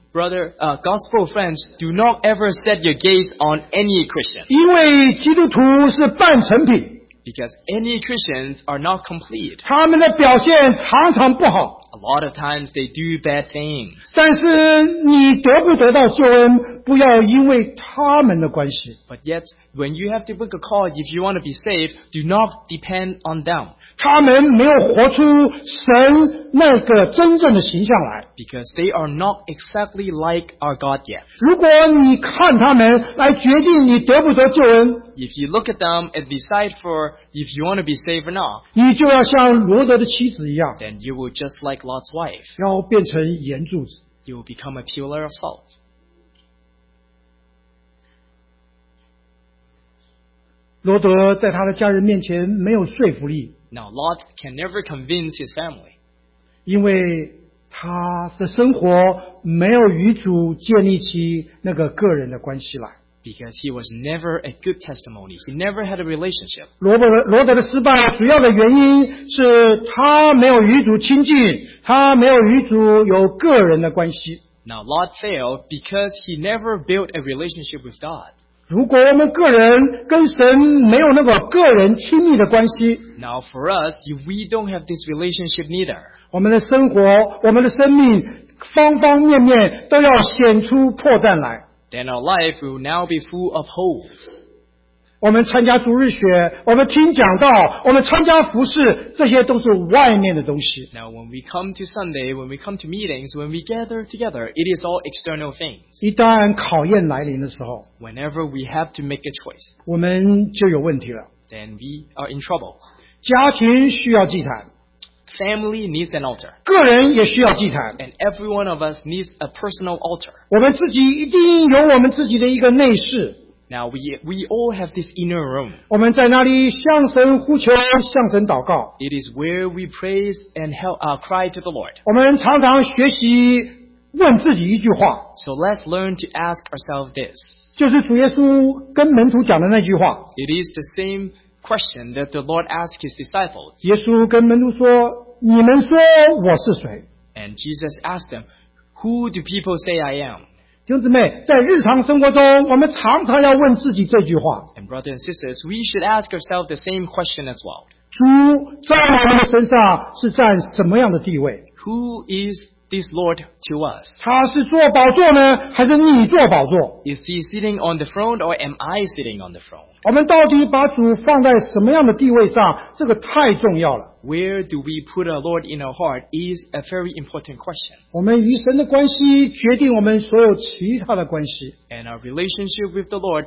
gospel friends, do not ever set your gaze on any Christian. 因为基督徒是半成品， Because any Christians are not complete. 他们的表现常常不好。 A lot of times they do bad things. 但是你得不得到救恩，不要因为他们的关系。 But yet, when you have to book a call, if you want to be saved, do not depend on them. 他们没有活出神那个真正的形象来。 Because they are not exactly like our God yet. 如果你看他们来决定你得不得救恩， If you look at them and decide for if you want to be saved or not, 你就要像罗德的妻子一样， then you will just like Lot's wife. 要变成盐柱子。 You will become a pillar of salt. 罗德在他的家人面前没有说服力， Now, Lot can never convince his family 因为他的生活没有与主建立起那个个人的关系来。 because he was never a good testimony. He never had a relationship. 罗德的失败主要的原因是他没有与主亲近，他没有与主有个人的关系。 Now, Lot failed because he never built a relationship with God. 如果我们个人跟神没有那个个人亲密的关系， Now, for us, if we don't have this relationship neither, 我们的生活、我们的生命方方面面都要显出破绽来。 then our life will now be full of holes. 我们参加主日学，我们听讲道，我们参加服饰，这些都是外面的东西。 Now, when we come to Sunday, when we come to meetings, when we gather together, it is all external things. 一旦考验来临的时候， Whenever we have to make a choice, 我们就有问题了。 then we are in trouble. 家庭需要祭坛， Family needs an altar, 个人也需要祭坛。 and every one of us needs a personal altar. 我们自己一定有我们自己的一个内室， Now, we all have this inner room. 我们在那里向神呼求，向神祷告。 It is where we praise and cry to the Lord. 我们常常学习问自己一句话， So let's learn to ask ourselves this. 就是主耶稣跟门徒讲的那句话。 It is the same question that the Lord asked his disciples. 耶稣跟门徒说：“你们说我是谁？” And Jesus asked them, "Who do people say I am?" 弟兄姊妹，在日常生活中，我们常常要问自己这句话： And brothers and sisters, we should ask ourselves the same question as well. 主在我们的身上是占什么样的地位？ Who is this Lord to us? 他是坐宝座呢，还是你坐宝座？ Is he sitting on the throne or am I sitting on the throne? 我们到底把主放在什么样的地位上？这个太重要了。 Where do we put our Lord in our heart is a very important question. 我们与神的关系决定我们所有其他的关系。 And our relationship with the Lord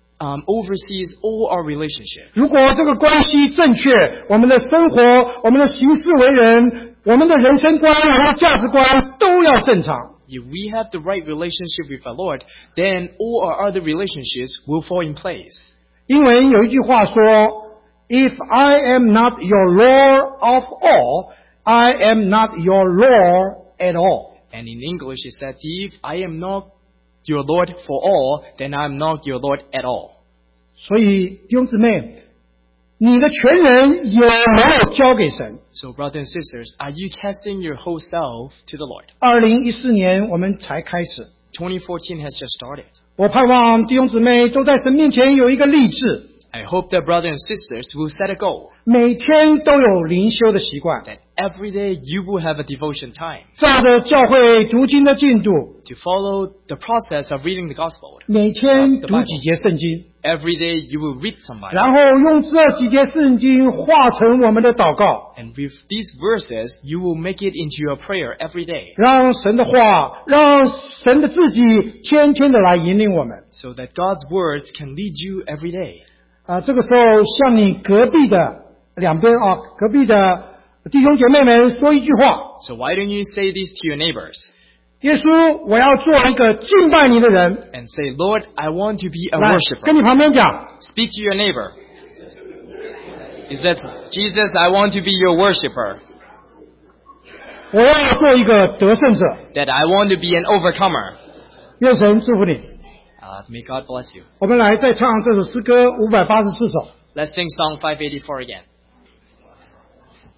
oversees all our relationships. 如果这个关系正确，我们的生活、我们的行事为人我们的人生观、我们的价值观都要正常。 If we have the right relationship with our Lord, then all our other relationships will fall in place. 英文有一句话说 ：“If I am not your Lord of all, I am not your Lord at all。” And in English it says, if I am not your Lord for all, then I am not your Lord at all. 所以弟兄姊妹，你的全人有没有交给神？ So brothers and sisters, are you casting your whole self to the Lord? 2014年我们才开始， 2014 has just started. 我盼望弟兄姊妹都在神面前有一个立志， I hope that brothers and sisters will set a goal 每天都有灵修的习惯， that every day you will have a devotion time 照着教会读经的进度， to follow the process of reading the gospel. 每天读几节圣经， Every day you will read some Bible. 然后用这几节圣经化成我们的祷告， And with these verses, you will make it into your prayer every day 让神的话，让神的自己天天的来引领我们。 so that God's words can lead you every day. 这个时候向你隔壁的两边隔壁的弟兄姐妹们说一句话： So why don't you say this to your neighbors 耶稣，我要做一个敬拜你的人。 and say, Lord, I want to be a 来， worshiper. 跟你旁边讲， Speak to your neighbor. Is that Jesus, I want to be your worshiper. 我要做一个得胜者。 That I want to be an overcomer. 愿神祝福你。 May God bless you. 我们来再唱这首诗歌584首。 Let's sing Song 584 again.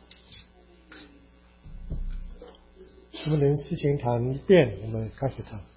我们连事情谈一遍，我们开始唱。